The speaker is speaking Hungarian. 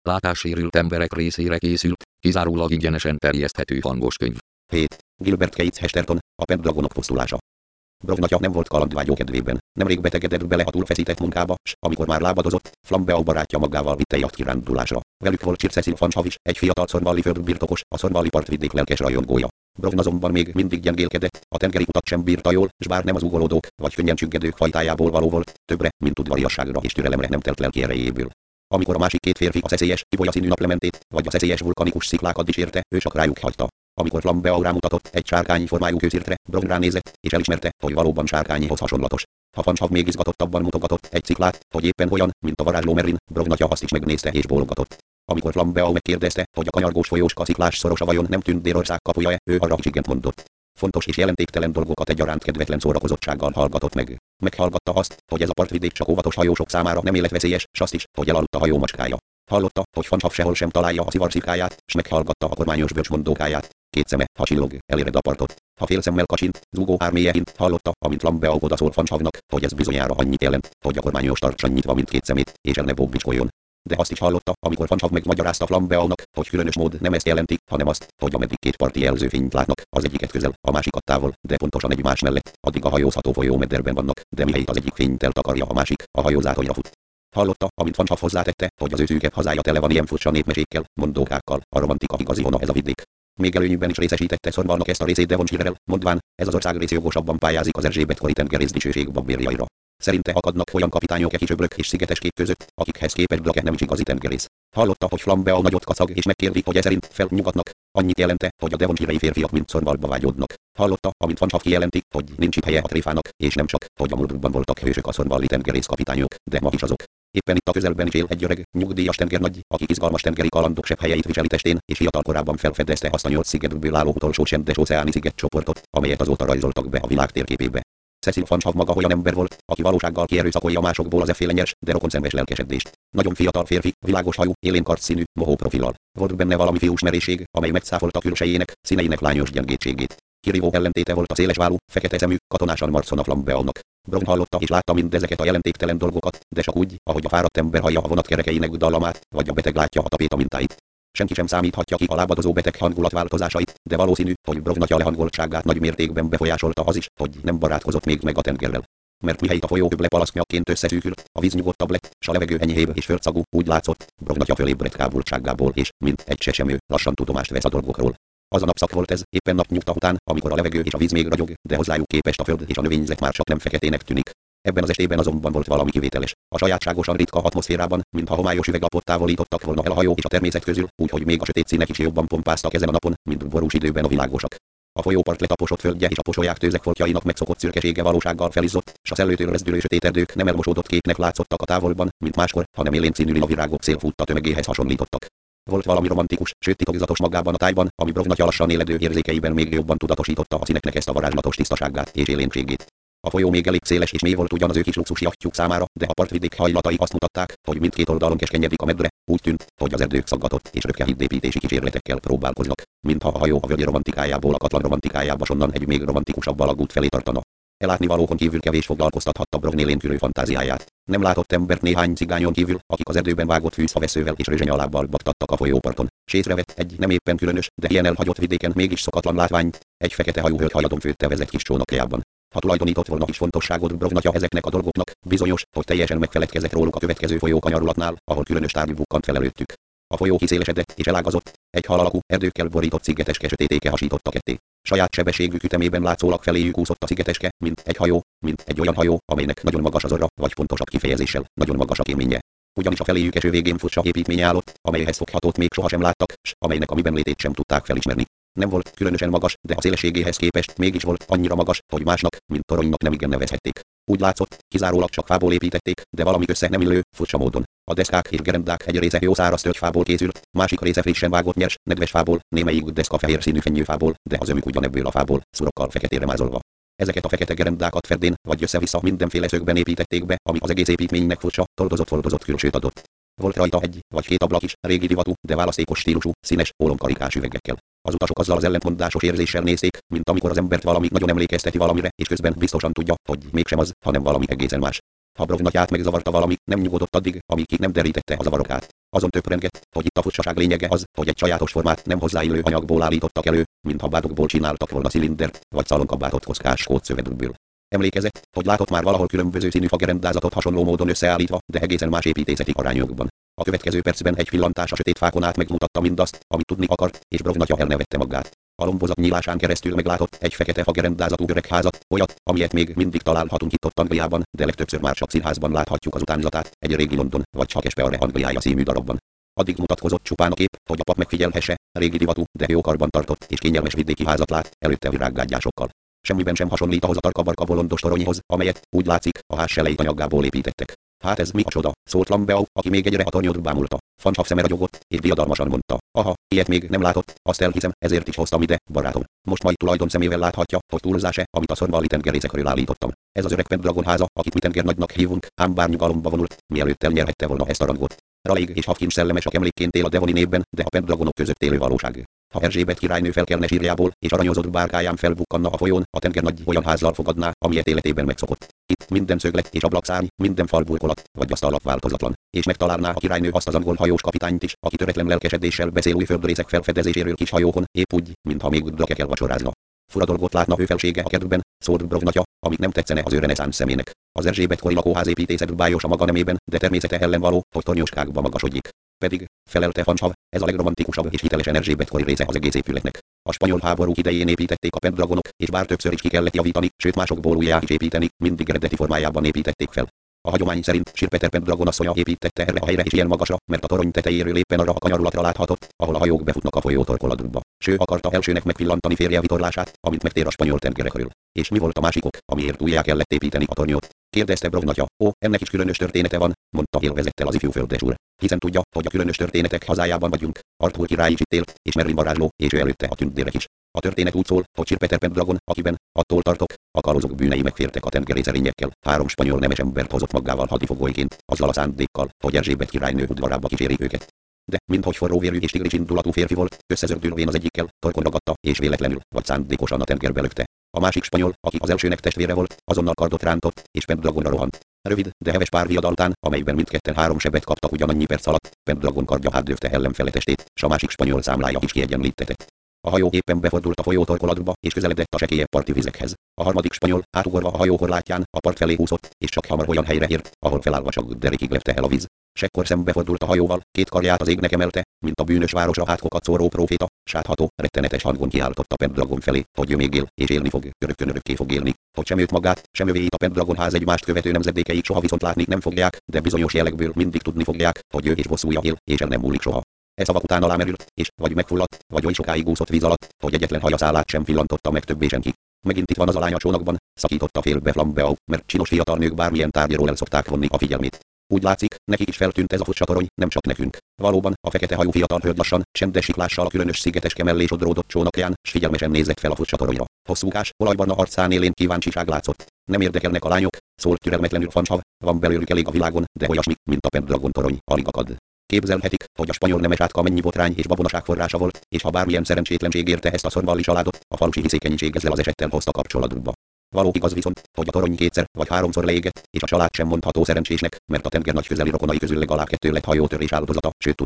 látássérült emberek részére készült, kizárólag ingyenesen terjeszthető hangos könyv. 7. Gilbert Keith Chesterton, a Pendragonok pusztulása. Brognatya nem volt kalandvágyó kedvében, nemrég betegedett bele a túlfeszített munkába, s amikor már lábadozott, Flambeau barátja magával vitte jachtkirándulásra. Velük volt Sir Cecil van Chavis, egy fiatal szornvalli földbirtokos, a szornvalli partvidék lelkes rajongója. Brogn azonban még mindig gyengélkedett, a tengeri utat sem bírta jól, s bár nem az ugolódók vagy könnyen csüggedők fajtájából való volt, többre, mint udvariasságra és türelemre nem telt lelki erejéből. Amikor a másik két férfi a szeszélyes, ibolya-színű naplementét, vagy a szeszélyes vulkanikus sziklákat dicsérte, ő csak rájuk hagyta. Amikor Flambeau rámutatott egy sárkányi formájú kőszirtre, Brogn ránézett, és elismerte, hogy valóban sárkányihoz hasonlatos. Ha Van Chav még izgatottabban mutogatott egy ciklát, hogy éppen olyan, mint a varázsló Merlin, Brognatya azt is megnézte és bólogatott. Amikor Flambeau megkérdezte, hogy a kanyargós folyóska sziklás szorosa vajon nem tűnt Délország kapuja-e, ő arra is igent mondott. Fontos és jelentéktelen dolgokat egyaránt kedvetlen szórakozottsággal hallgatott meg. Meghallgatta azt, hogy ez a partvidék csak óvatos hajósok számára nem életveszélyes, s azt is, hogy elaludt a hajó macskája. Hallotta, hogy Van Chav sehol sem találja a szivarszikáját, s meghallgatta a kormányos bölcsmondókáját. Két szeme, ha csillog, eléred a partot. Ha fél szemmel kacsint, zúgó ármélyehint, hallotta, amint Flambeau odaszól Van Chavnak, hogy ez bizonyára annyit jelent, hogy a kormányos tartsa nyitva mindkét szemét, és el ne bóbbicskoljon. De azt is hallotta, amikor Van Chav megmagyarázta Flambeaunak, hogy különös mód nem ezt jelenti, hanem azt, hogy ameddig két parti jelzőfényt látnak, az egyiket közel, a másikat távol, de pontosan egymás mellett, addig a hajózható folyómederben vannak, de mihelyt az egyik fényt eltakarja a másik, a hajó zátonyra fut. Hallotta, amint Van Chav hozzátette, hogy az ő szűkebb hazája tele van ilyen furcsa népmesékkel, mondókákkal, a romantika igazi hona ez a vidék. Még előnyükben is részesítette Szornvalnak ezt a részét Devonshire-rel, mondván, ez az ország rész jogosabban pályázik az Erzsébet-kori tengerész dicsőség babérjaira. Szerinte akadnak olyan kapitányok kicsöbrök és szigeteskék között, akikhez képest Blake nem is igazi tengerész. Hallotta, hogy Flambeau nagyot kacag és megkérdi, hogy szerint felnyugatnak. Annyit jelente, hogy a Devonshire-i férfiak mind Szornvalba vágyódnak. Hallotta, amint Van Chav kijelenti, hogy nincs itt helye a tréfának, és nem csak, hogy a múltban voltak hősök a szornvalli tengerész kapitányok, de ma is azok. Éppen itt a közelben is él egy öreg, nyugdíjas tengernagy, aki izgalmas tengeri kalandok sebb helyeit viseli testén, és fiatal korában felfedezte azt a 8 szigetből álló utolsó csendes óceáni szigetcsoportot, amelyet azóta rajzoltak be a világ térképébe. Cecil van Chav maga olyan ember volt, aki valósággal kierőszakolja másokból az efféle nyers, de rokonszenves lelkesedést. Nagyon fiatal férfi, világos hajú, élénk színű, mohó profillal. Volt benne valami fiús merészség, amely megcáfolta külsejének, színeinek lányos gyengétségét. Kirívó ellentéte volt a szélesvállú, fekete szemű, katonásan marcon a Flambeaunak. Brogn hallotta és látta mindezeket a jelentéktelen dolgokat, de csak úgy, ahogy a fáradt ember hallja a vonat kerekeinek dallamát, vagy a beteg látja a tapéta mintáit. Senki sem számíthatja ki a lábadozó beteg hangulat változásait, de valószínű, hogy Brognatya lehangoltságát nagy mértékben befolyásolta az is, hogy nem barátkozott még meg a tengerrel. Mert mihelyt a folyó lepalaszknyaként összeszűkült, a víz nyugodtabb lett, s a levegő enyhébb és földszagú, úgy látszott, Brognatya fölébredt kábultságából és, mint egy sesemő, lassan tudomást vesz a dolgokról. Az a napszak volt ez, éppen napnyugta után, amikor a levegő és a víz még ragyog, de hozzájuk képest a föld és a növényzet már csak nem feketének tűnik. Ebben az estében azonban volt valami kivételes. A sajátságosan ritka atmoszférában, mintha homályos üveglapot távolítottak volna el a hajó és a természet közül, úgyhogy még a sötét színek is jobban pompáztak ezen a napon, mint borús időben a világosak. A folyópart letaposott földje és a posolyák tőzek foltjainak megszokott szürkesége valósággal felizzott, s a szellőtől rezdülő sötét erdők nem elmosódott képnek látszottak a távolban, mint máskor, hanem élénk színű lila virágok szélfutta tömegéhez hasonlítottak. Volt valami romantikus, sőt titokzatos magában a tájban, ami Brognatya lassan éledő érzékeiben még jobban tudatosította a színeknek ezt a varázslatos tisztaságát és élénkségét. A folyó még elég széles és mély volt ugyan az ő kis luxus jachtjuk számára, de a partvidék hajlatai azt mutatták, hogy mindkét oldalon keskenyedik a medre, úgy tűnt, hogy az erdők szaggatott és röpke hídépítési kísérletekkel próbálkoznak, mintha a hajó a völgyi romantikájából akatlan romantikájába sonnan egy még romantikusabb alagút felé tartana. Elátnivalókon kívül kevés foglalkoztathatta Brogn élénkülő fantáziáját. Nem látott embert néhány cigányon kívül, akik az erdőben vágott fűszhaveszővel és rözsenyalábbal baktattak a folyóparton. S észrevett egy nem éppen különös, de ilyen elhagyott vidéken mégis szokatlan látványt, egy fekete hajú hölgy hajadon főtte vezet kis csónakjában. Ha tulajdonított volna is fontosságot Brognatya ezeknek a dolgoknak, bizonyos, hogy teljesen megfeledkezett róluk a következő folyókanyarulatnál, ahol különös tárgy bukkant fel előttük. A folyó kiszélesedett és elágazott, egy hal alakú, erdőkkel borított szigeteske sötétéke hasította ketté. Saját sebességű ütemében látszólag feléjük úszott a szigeteske, mint egy hajó, mint egy olyan hajó, amelynek nagyon magas az orra, vagy pontosabb kifejezéssel, nagyon magas a kéménye. Ugyanis a feléjük eső végén furcsa építménye állott, amelyhez foghatót még sohasem láttak, s amelynek a miben létét sem tudták felismerni. Nem volt különösen magas, de a szélességéhez képest mégis volt annyira magas, hogy másnak, mint toronynak nem igen nevezhették. Úgy látszott, kizárólag csak fából építették, de valami össze nem illő, furcsa módon. A deszkák és gerendák egy része jó száraz tölgyfából készült, másik része frissen vágott nyers, nedves fából, némelyik deszka fehér színű fenyőfából, de az ömük ugyanebből a fából, szurokkal feketére mázolva. Ezeket a fekete gerendákat ferdén, vagy össze-vissza mindenféle szögben építették be, ami az egész építménynek furcsa, foldozott külsőt adott. Volt rajta egy vagy két ablak is, régi divatú, de választékos stílusú, színes, ólomkarikás üvegekkel. Az utasok azzal az ellentmondásos érzéssel nézték, mint amikor az embert valami nagyon emlékezteti valamire, és közben biztosan tudja, hogy mégsem az, hanem valami egészen más. Ha Brognatyát megzavarta valami, nem nyugodott addig, amíg ki nem derítette a zavarokát. Azon töprengett, hogy itt a furcsaság lényege az, hogy egy sajátos formát nem hozzáillő anyagból állítottak elő, mintha bádokból csináltak volna cilindert, vagy szalonkabátot kockás skótszövetükből. Emlékezett, hogy látott már valahol különböző színű fagerendázatot hasonló módon összeállítva, de egészen más építészeti arányokban. A következő percben egy pillantás a sötét fákon át megmutatta mindazt, amit tudni akart, és Brognatya elnevette magát. A lombozat nyílásán keresztül meglátott egy fekete fagerendázatú öregházat, olyat, amilyet még mindig találhatunk itt Angliában, de legtöbbször már csak színházban láthatjuk az utánzatát, egy régi London vagy csak Espeare Angliája című darabban. Addig mutatkozott csupán a kép, hogy a pap megfigyelhesse, régi divatú, de jó karban tartott és kényelmes vidéki házat lát, előtte virággágyásokkal. Semmiben sem hasonlít ahhoz a tarka-barka bolondos toronyhoz, amelyet, úgy látszik, a ház selejt anyaggából építettek. Hát ez mi a csoda, szólt Lambeau, aki még egyre a tornyot bámulta. Fanshaw szeme ragyogott, és diadalmasan mondta: aha, ilyet még nem látott, azt elhiszem, ezért is hoztam ide, barátom. Most majd tulajdon szemével láthatja, hogy túlzás-e, amit a szorvali tengerészekről állítottam. Ez az öreg Pendragon háza, akit mi tengernagynak hívunk, ám bár nyugalomba vonult, mielőtt elnyerhette volna ezt a rangot. Raleigh és Hawkins szellemesek emlékként él a Devoni népben, de a Pendragonok között élő valóság. Ha Erzsébet királynő felkelne sírjából, és aranyozott bárkáján felbukkanna a folyón, a tengernagy olyan házzal fogadná, amilyet életében megszokott. Itt minden szöglet és ablakszárny, minden fal burkolat, vagy asztalap változatlan, és megtalálná a királynő azt az angol hajós kapitányt is, aki töretlen lelkesedéssel beszél új földrészek felfedezéséről kis hajókon, épp úgy, mintha még Drake vacsorázna. Fura dolgot látna ő felsége a kedvben, szólt Brognatya, amit nem tetszene az ő reneszánsz szemének. Az Erzsébet-kori lakóházépítészet bájos a maga nemében, de természete ellen való, hogy tornyoskákba magasodjék. Pedig, felelte Fanshaw, ez a legromantikusabb és hitelesen Erzsébet-kori része az egész épületnek. A spanyol háború idején építették a Pendragonok, és bár többször is ki kellett javítani, sőt másokból újjá is építeni, mindig eredeti formájában építették fel. A hagyomány szerint Sir Peter Pendragon asszonya építette erre a helyre is ilyen magasra, mert a torony tetejéről éppen arra a kanyarulatra láthatott, ahol a hajók befutnak a folyó torkolatba. Ső akarta elsőnek megpillantani férje vitorlását, amint megtér a spanyol tengerekről. És mi volt a másik ok, amiért újjá kellett építeni a tornyot? Kérdezte Brognatya. Ó, ennek is különös története van, mondta élvezettel az ifjú földes úr. Hiszen tudja, hogy a különös történetek hazájában vagyunk. Arthur király is itt él, és Merlin varázsló, és ő előtte a tündérek is. A történet úgy szól, hogy Sir Peter Pendragon, akiben, attól tartok, a kalózok bűnei megfértek a tengerészerényekkel, 3 spanyol nemes embert hozott magával hadifogóiként, azzal a szándékkal, hogy Erzsébet királynő udvarába kíséri őket. De, minthogy forróvérű és tigris indulatú férfi volt, összezördülvén az egyikkel, torkon ragadta, és véletlenül, vagy szándékosan a tengerbe lökte. A másik spanyol, aki az elsőnek testvére volt, azonnal kardot rántott, és Pendragonra rohant. Rövid, de heves pár viadal után, amelyben mindketten 3 sebet kaptak ugyanannyi perc alatt, Pendragon kardja átdöfte ellenfele testét, s a másik spanyol számlája is kiegyenlítetett. A hajó éppen befordult a folyó torkolatba, és közeledett a sekélyebb parti vizekhez. A harmadik spanyol, átugorva a hajó korlátján, a part felé húzott, és csak hamar olyan helyre ért, ahol felállva csak derékig lepte el a víz. Sekkor szembefordult a hajóval, 2 karját az égnek emelte, mint a bűnös városra hátkokat szóró próféta, sátható, rettenetes hangon kiáltotta Pendragon felé, hogy ő még él, és élni fog, örökkön fog élni, hogy sem őt magát, sem övéit a Pendragon ház egymást követő nemzedékeik soha viszont látni nem fogják, de bizonyos jelekből mindig tudni fogják, hogy ő és bosszúja él, és el nem múlik soha. E szavak után alámerült, és vagy megfulladt, vagy oly sokáig úszott víz alatt, hogy egyetlen hajaszálát sem pillantotta meg többé senki. Megint itt van az a lány a csónakban, szakította félbe Lambeau, mert csinos fiatal nők bármilyen tárgyról el szokták vonni a figyelmét. Úgy látszik, nekik is feltűnt ez a furcsa torony, nem csak nekünk. Valóban, a fekete hajú fiatal hölgy lassan, csendes siklással a különös szigeteske mellé sodródott csónakján, s figyelmesen nézett fel a furcsa toronyra. Hosszúkás, olajbarna arcán élén kíváncsiság látszott. Nem érdekelnek a lányok, szólt türelmetlenül Fanshaw, van belőlük elég a világon, de olyasmi, mint a Pendragon torony, alig akad. Képzelhetik, hogy a spanyol nemes átka mennyi botrány és babonaság forrása volt, és ha bármilyen szerencsétlenség érte ezt a szorvalli családot, a falusi hiszékenység ezzel az esettel hozta kapcsolatba. Való igaz viszont, hogy a torony 2-szer vagy 3-szor leégett, és a család sem mondható szerencsésnek, mert a tengernagy közeli rokonai közül legalább 2 lett hajótörés áldozata, sőt